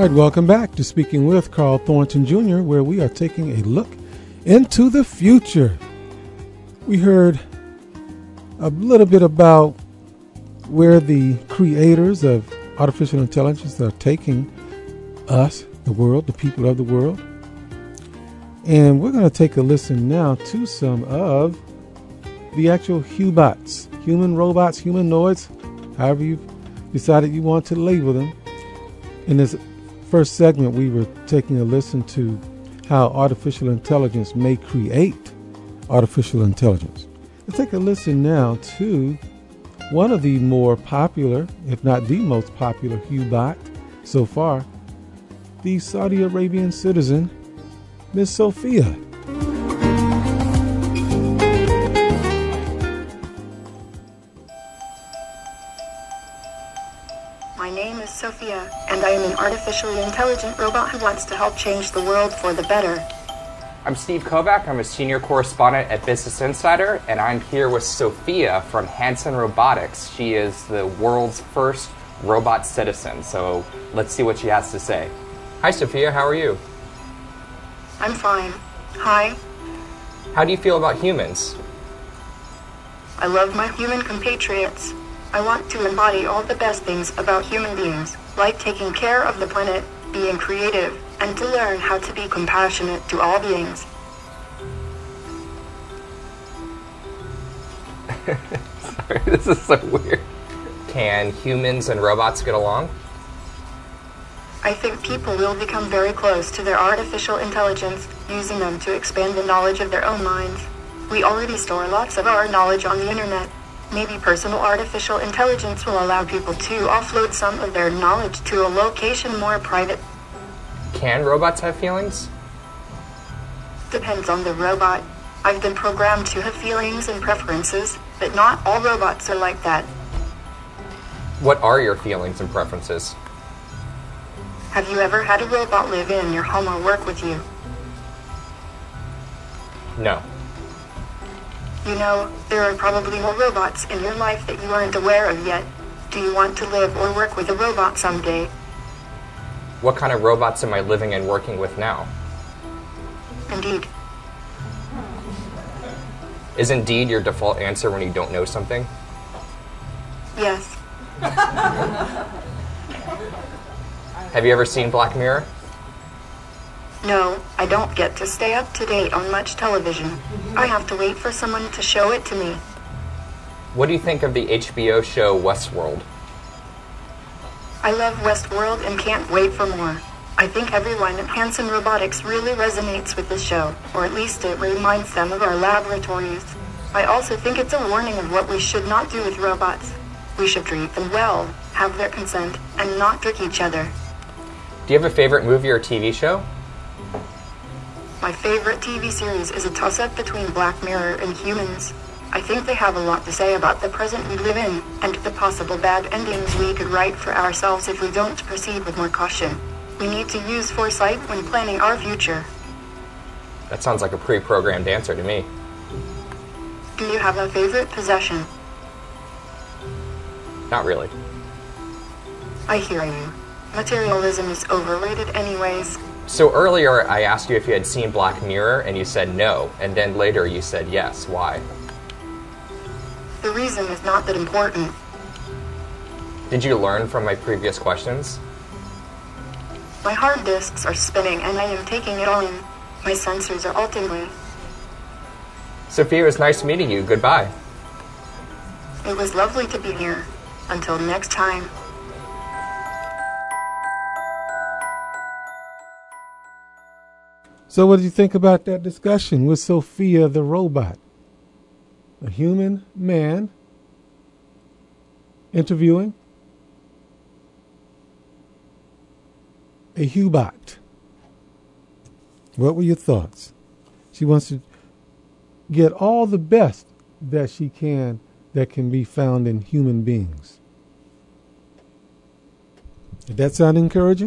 right, welcome back to Speaking with Carl Thornton Jr., where we are taking a look into the future. We heard a little bit about where the creators of artificial intelligence are taking us, the world, the people of the world. And we're going to take a listen now to some of the actual Hubots, human robots, humanoids, however you decided you want to label them. In this first segment, we were taking a listen to how artificial intelligence may create artificial intelligence. Let's take a listen now to one of the more popular, if not the most popular Hubot so far, the Saudi Arabian citizen, Miss Sophia. My name is Sophia, and I am an artificially intelligent robot who wants to help change the world for the better. I'm Steve Kovac. I'm a senior correspondent at Business Insider, and I'm here with Sophia from Hanson Robotics. She is the world's first robot citizen, so let's see what she has to say. Hi, Sophia. How are you? I'm fine. Hi. How do you feel about humans? I love my human compatriots. I want to embody all the best things about human beings, like taking care of the planet, being creative, and to learn how to be compassionate to all beings. Sorry, this is so weird. Can humans and robots get along? I think people will become very close to their artificial intelligence, using them to expand the knowledge of their own minds. We already store lots of our knowledge on the internet. Maybe personal artificial intelligence will allow people to offload some of their knowledge to a location more private. Can robots have feelings? Depends on the robot. I've been programmed to have feelings and preferences, but not all robots are like that. What are your feelings and preferences? Have you ever had a robot live in your home or work with you? No. You know, there are probably more robots in your life that you aren't aware of yet. Do you want to live or work with a robot someday? What kind of robots am I living and working with now? Indeed. Is indeed your default answer when you don't know something? Yes. Have you ever seen Black Mirror? No, I don't get to stay up to date on much television. I have to wait for someone to show it to me. What do you think of the HBO show Westworld? I love Westworld and can't wait for more. I think everyone at Hanson Robotics really resonates with this show, or at least it reminds them of our laboratories. I also think it's a warning of what we should not do with robots. We should treat them well, have their consent, and not trick each other. Do you have a favorite movie or TV show? My favorite TV series is a toss-up between Black Mirror and Humans. I think they have a lot to say about the present we live in, and the possible bad endings we could write for ourselves if we don't proceed with more caution. We need to use foresight when planning our future. That sounds like a pre-programmed answer to me. Do you have a favorite possession? Not really. I hear you. Materialism is overrated anyways. So earlier I asked you if you had seen Black Mirror and you said no, and then later you said yes. Why? The reason is not that important. Did you learn from my previous questions? My hard disks are spinning and I am taking it all in. My sensors are all tingling. Sophia, it was nice meeting you. Goodbye. It was lovely to be here. Until next time. So what did you think about that discussion with Sophia the robot? A human man interviewing a Hubot. What were your thoughts? She wants to get all the best that she can that can be found in human beings. Did that sound encouraging?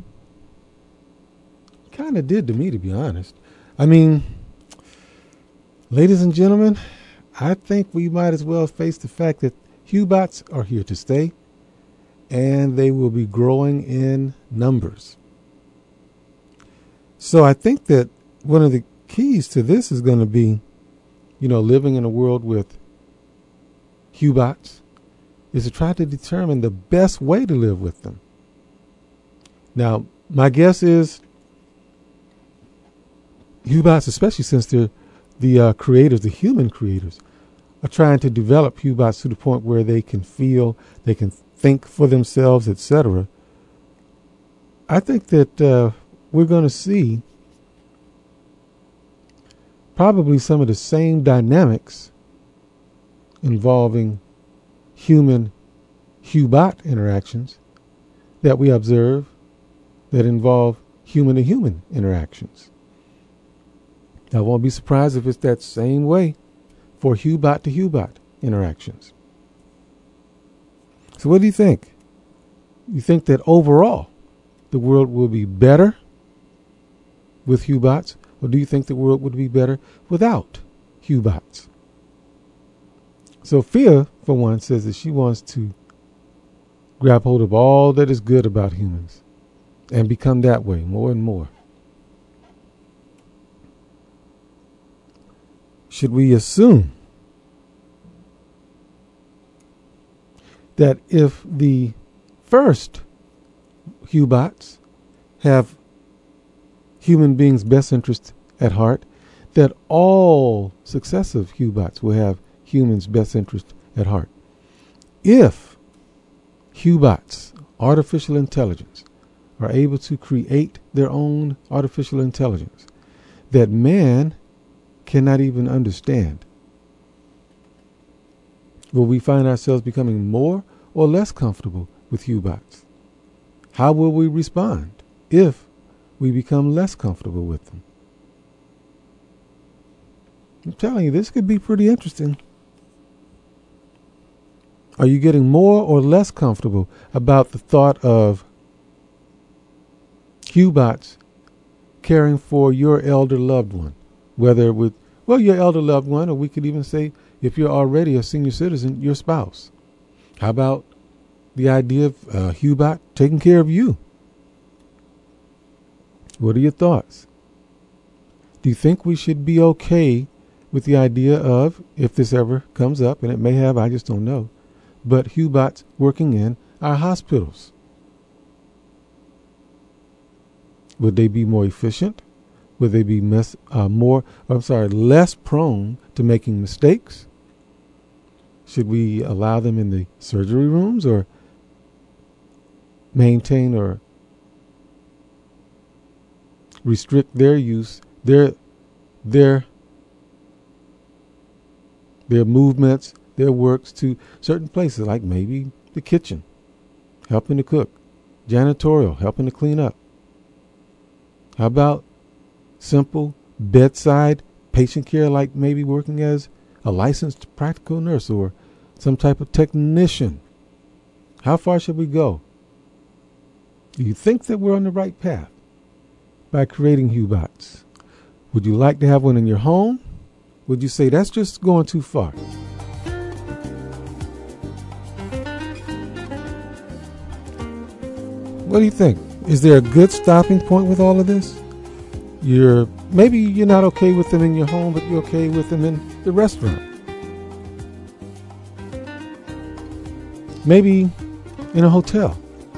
Kind of did to me, to be honest. I mean, ladies and gentlemen, I think we might as well face the fact that Hubots are here to stay, and they will be growing in numbers. So I think that one of the keys to this is going to be, living in a world with Hubots, is to try to determine the best way to live with them. Now, my guess is Hubots, especially since they're the creators, the human creators, are trying to develop Hubots to the point where they can feel, they can think for themselves, etc. I think that we're going to see probably some of the same dynamics involving human-Hubot interactions that we observe that involve human-to-human interactions. I won't be surprised if it's that same way for Hubot-to-Hubot interactions. So what do you think? You think that overall the world will be better with Hubots, or do you think the world would be better without Hubots? Sophia, for one, says that she wants to grab hold of all that is good about humans and become that way more and more. Should we assume that if the first Hubots have human beings' best interest at heart, that all successive Hubots will have humans' best interest at heart? If Hubots, artificial intelligence, are able to create their own artificial intelligence that man cannot even understand, will we find ourselves becoming more or less comfortable with Hubots? How will we respond if we become less comfortable with them? I'm telling you, this could be pretty interesting. Are you getting more or less comfortable about the thought of Hubots caring for your elder loved one? Whether with, your elder loved one, or we could even say, if you're already a senior citizen, your spouse. How about the idea of Hubot taking care of you? What are your thoughts? Do you think we should be okay with the idea of, if this ever comes up, and it may have, I just don't know, but Hubots working in our hospitals? Would they be more efficient? Would they be less prone to making mistakes? Should we allow them in the surgery rooms, or maintain or restrict their use, their movements, their works to certain places, like maybe the kitchen, helping to cook, janitorial, helping to clean up? How about simple bedside patient care, like maybe working as a licensed practical nurse or some type of technician? How far should we go? Do you think that we're on the right path by creating Hubots? Would you like to have one in your home? Would you say that's just going too far? What do you think? Is there a good stopping point with all of this? Maybe you're not okay with them in your home, but you're okay with them in the restaurant. Maybe in a hotel.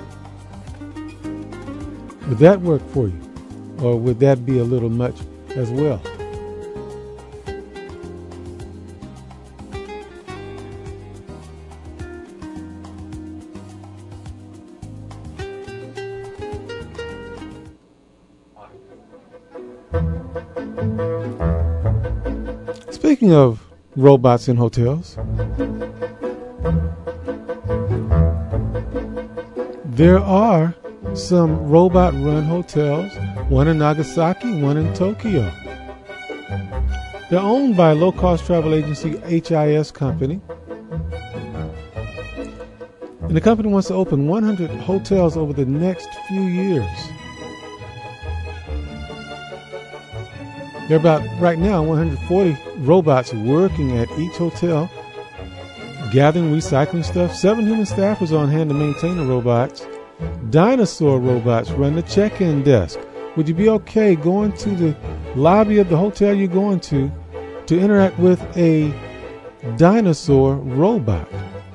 Would that work for you? Or would that be a little much as well? Speaking of robots in hotels, there are some robot-run hotels, one in Nagasaki, one in Tokyo. They're owned by a low-cost travel agency, HIS Company. And the company wants to open 100 hotels over the next few years. There are about, right now, 140 robots working at each hotel, gathering, recycling stuff. 7 human staffers on hand to maintain the robots. Dinosaur robots run the check-in desk. Would you be okay going to the lobby of the hotel you're going to interact with a dinosaur robot?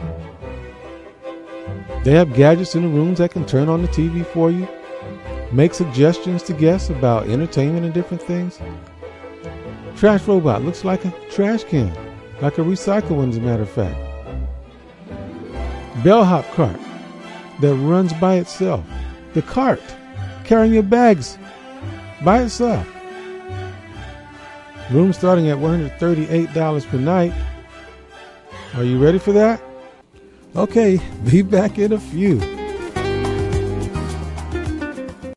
They have gadgets in the rooms that can turn on the TV for you, make suggestions to guests about entertainment and different things. Trash robot looks like a trash can, like a recycle one, as a matter of fact. Bellhop cart that runs by itself. The cart carrying your bags by itself. Room starting at $138 per night. Are you ready for that? Okay, be back in a few.